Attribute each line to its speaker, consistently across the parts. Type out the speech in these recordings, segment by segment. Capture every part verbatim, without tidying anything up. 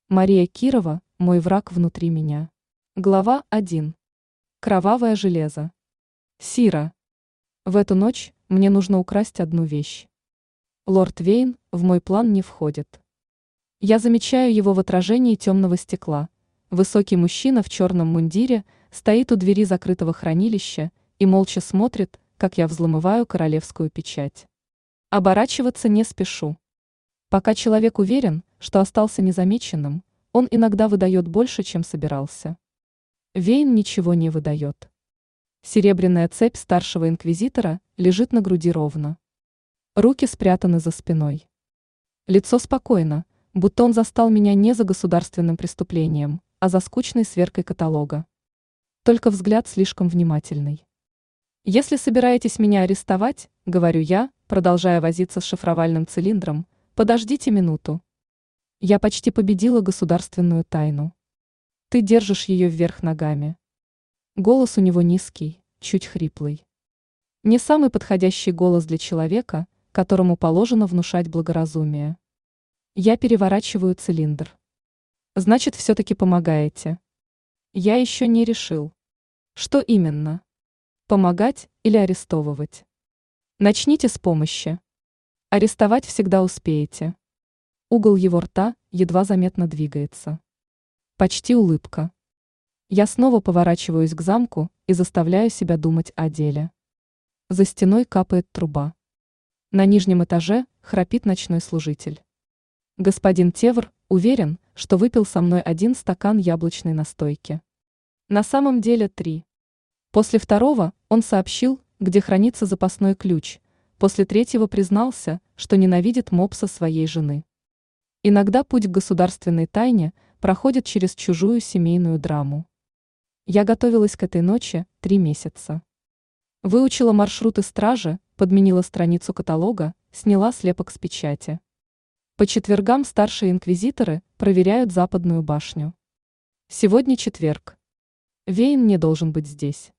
Speaker 1: Мария Кирова, мой враг внутри меня. Глава один. Кровавое железо. Сира. В эту ночь мне нужно украсть одну вещь. Лорд Вейн в мой план не входит. Я замечаю его в отражении темного стекла. Высокий мужчина в черном мундире стоит у двери закрытого хранилища и молча смотрит, как я взломываю королевскую печать. Оборачиваться не спешу. Пока человек уверен, что остался незамеченным, он иногда выдает больше, чем собирался. Вейн ничего не выдает. Серебряная цепь старшего инквизитора лежит на груди ровно. Руки спрятаны за спиной. Лицо спокойно, будто он застал меня не за государственным преступлением, а за скучной сверкой каталога. Только взгляд слишком внимательный. «Если собираетесь меня арестовать, — говорю я, продолжая возиться с шифровальным цилиндром, — подождите минуту. Я почти победила государственную тайну. Ты держишь ее вверх ногами». Голос у него низкий, чуть хриплый. Не самый подходящий голос для человека, которому положено внушать благоразумие. Я переворачиваю цилиндр. «Значит, все-таки помогаете?» Я еще не решил. Что именно? Помогать или арестовывать? Начните с помощи. Арестовать всегда успеете. Угол его рта едва заметно двигается. Почти улыбка. Я снова поворачиваюсь к замку и заставляю себя думать о деле. За стеной капает труба. На нижнем этаже храпит ночной служитель. Господин Тевр уверен, что выпил со мной один стакан яблочной настойки. На самом деле три. После второго он сообщил, где хранится запасной ключ, после третьего признался, что ненавидит мопса своей жены. Иногда путь к государственной тайне проходит через чужую семейную драму. Я готовилась к этой ночи три месяца. Выучила маршруты стражи, подменила страницу каталога, сняла слепок с печати. По четвергам старшие инквизиторы проверяют западную башню. Сегодня четверг. Вейн не должен быть здесь.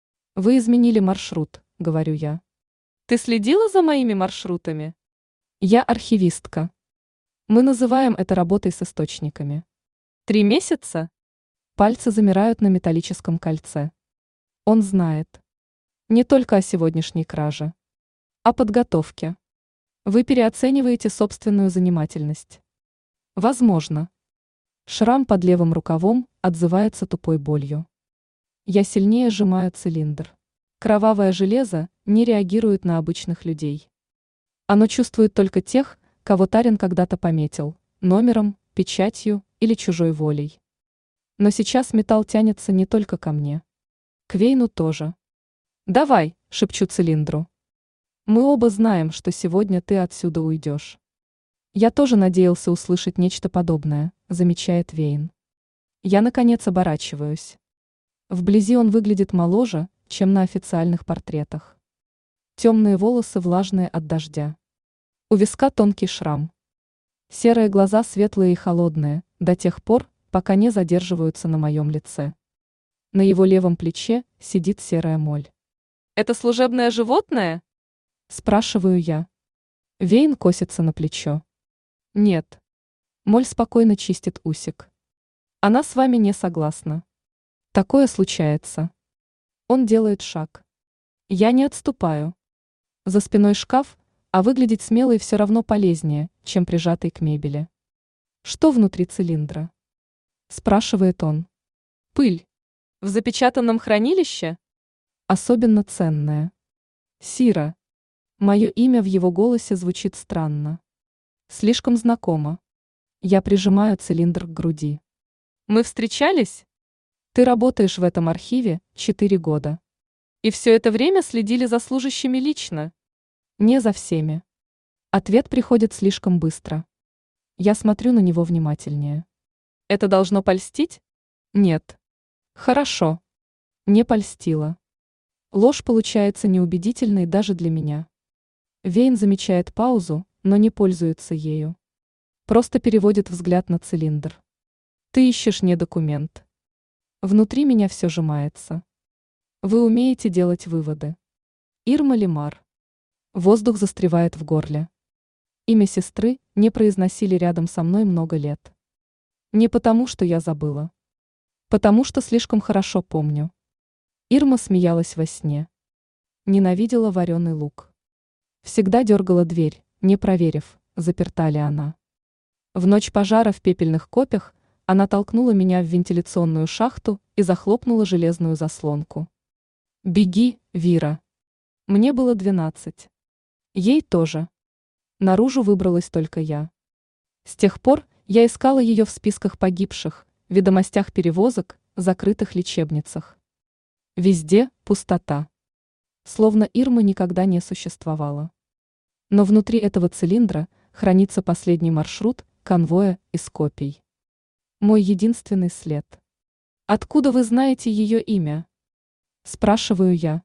Speaker 1: Вы изменили маршрут, говорю я. Ты следила за моими маршрутами? Я архивистка. Мы называем это работой с источниками. Три месяца? Пальцы замирают на металлическом кольце. Он знает. Не только о сегодняшней краже. О подготовке. Вы переоцениваете собственную занимательность. Возможно. Шрам под левым рукавом отзывается тупой болью. Я сильнее сжимаю цилиндр. Кровавое железо не реагирует на обычных людей. Оно чувствует только тех, кого Тарин когда-то пометил, номером, печатью или чужой волей. Но сейчас металл тянется не только ко мне. К Вейну тоже. «Давай», — шепчу цилиндру. «Мы оба знаем, что сегодня ты отсюда уйдешь». Я тоже надеялся услышать нечто подобное, замечает Вейн. Я, наконец, оборачиваюсь. Вблизи он выглядит моложе, чем на официальных портретах. Темные волосы влажные от дождя. У виска тонкий шрам. Серые глаза светлые и холодные, до тех пор, пока не задерживаются на моем лице. На его левом плече сидит серая моль. «Это служебное животное?» – спрашиваю я. Вейн косится на плечо. «Нет». Моль спокойно чистит усик. «Она с вами не согласна». Такое случается. Он делает шаг. Я не отступаю. За спиной шкаф, а выглядеть смелой все равно полезнее, чем прижатый к мебели. «Что внутри цилиндра?» – спрашивает он. «Пыль. В запечатанном хранилище?» «Особенно ценная». «Сира». Мое имя в его голосе звучит странно. Слишком знакомо. Я прижимаю цилиндр к груди. «Мы встречались?» «Ты работаешь в этом архиве четыре года. И все это время следили за служащими лично?» «Не за всеми». Ответ приходит слишком быстро. Я смотрю на него внимательнее. «Это должно польстить?» «Нет». «Хорошо». Не польстило. Ложь получается неубедительной даже для меня. Вейн замечает паузу, но не пользуется ею. Просто переводит взгляд на цилиндр. «Ты ищешь не документ». Внутри меня все сжимается. Вы умеете делать выводы. Ирма Лимар. Воздух застревает в горле. Имя сестры не произносили рядом со мной много лет. Не потому, что я забыла. Потому что слишком хорошо помню. Ирма смеялась во сне. Ненавидела вареный лук. Всегда дергала дверь, не проверив, заперта ли она. В ночь пожара в пепельных копях она толкнула меня в вентиляционную шахту и захлопнула железную заслонку. «Беги, Вира!» Мне было двенадцать. Ей тоже. Наружу выбралась только я. С тех пор я искала ее в списках погибших, ведомостях перевозок, закрытых лечебницах. Везде пустота. Словно Ирмы никогда не существовало. Но внутри этого цилиндра хранится последний маршрут конвоя из копий. Мой единственный след. Откуда вы знаете ее имя? Спрашиваю я.